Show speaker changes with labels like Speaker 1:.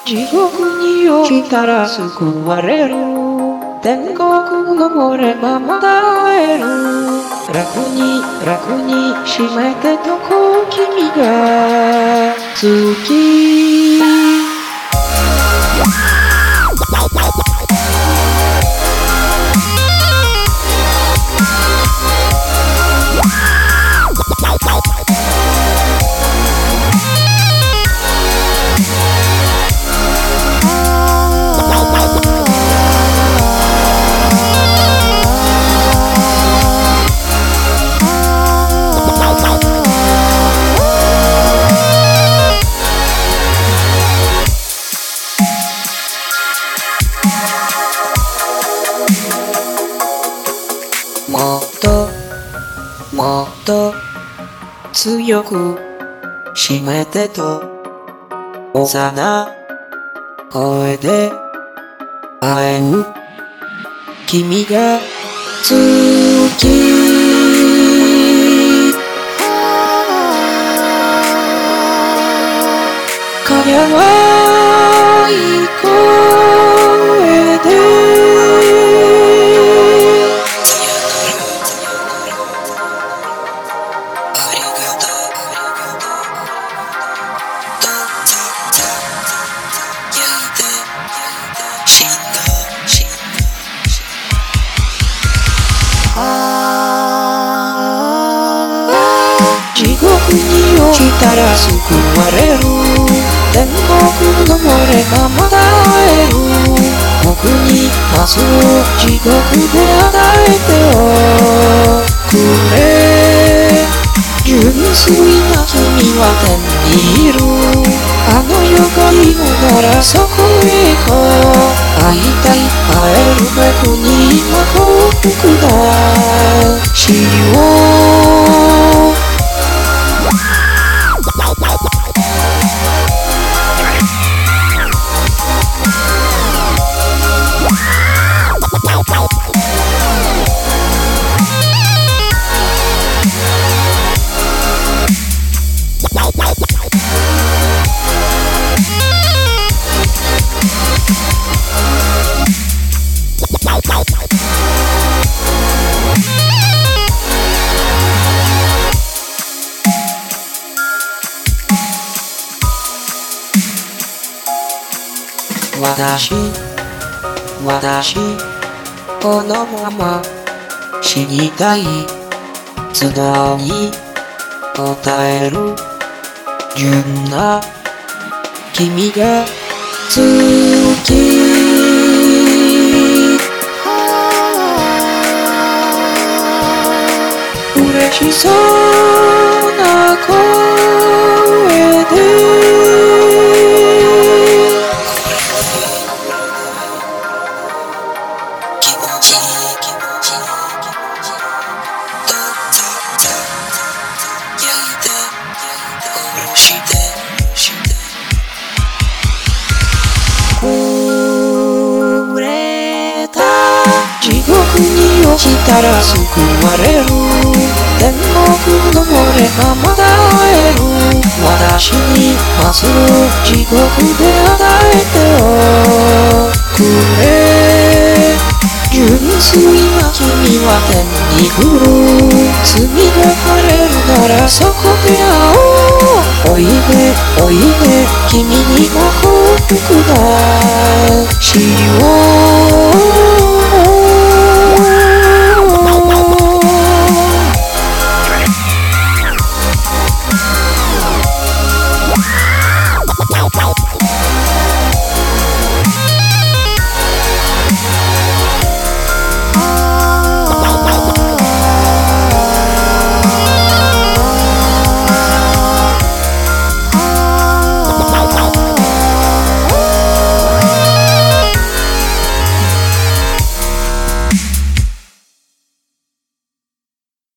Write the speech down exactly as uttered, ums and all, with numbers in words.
Speaker 1: 地獄に落ちたら救われる。天国のればまた会える。楽に楽に閉めてとこ君が好き。もっともっと強く閉めてと幼声で会える君が好き。かやわい声で地獄に落ちたら救われる。天国のればまた会える。僕に明日を地獄で与えておくれ。純粋な君は天にいる。あの世がいいのならそこへ行こう。会いたい会えるべくに今幸福だしよう。私、私、このまま死にたい。素直に答える純な君が好き。嬉しそうな声で地獄に落ちたら救われる。天国のればまた会える。私に明日を地獄で与えておくれ。純粋な君は天に来る。罪が晴れるならそこで会おう。おいでおいで君にも幸福だしよう。